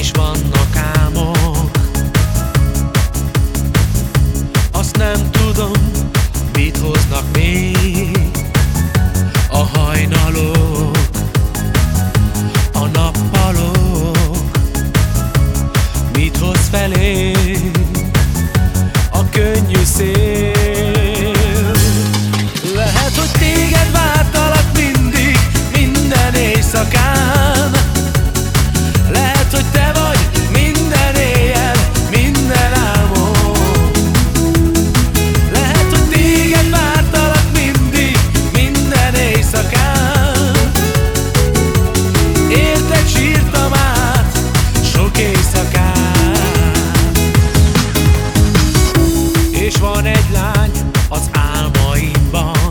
és vannak álmok. Azt nem tudom, mit hoznak még a hajnalok, a nappalok. Mit hoz felé a könnyű szél? Lehet, hogy téged vártalak mindig, minden éjszakán. Lehet, hogy te vagy minden éjjel, minden álmom. Lehet, hogy téged vártalak mindig, minden éjszakán. Érted sírtam át sok éjszakán. És van egy lány az álmaimban,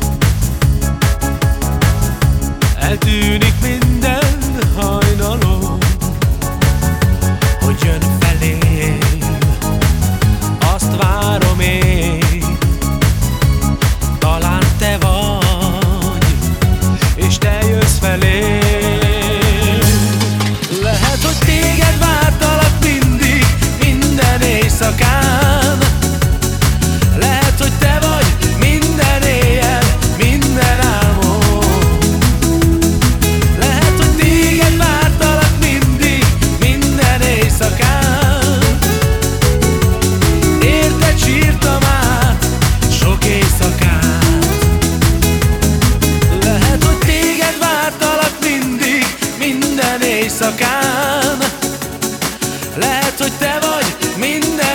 eltűnik minden hajnalom, hogy jön felém, azt várom én. Talán te vagy, és te jössz felém. Lehet, hogy téged vártalak mindig, minden éjszakán. Lehet, hogy te vagy minden éjjel, minden álmom. Lehet, hogy téged vártalak mindig, minden éjszakán. Érted sírtam át sok éjszakán. Lehet, hogy téged vártalak mindig, minden éjszakán. Lehet, hogy te vagy minden